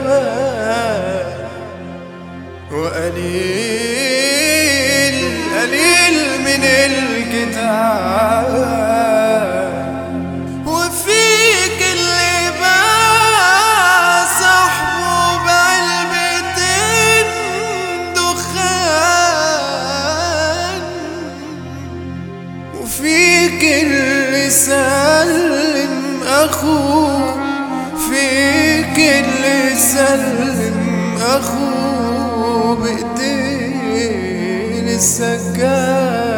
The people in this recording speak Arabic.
وقليل قليل من الكتاب، وفيك اللي باع صاحبه بعلبتين دخان، وفيك اللي سلم أخوه، فيك اللي سلم أخوه بإيدين السجاد.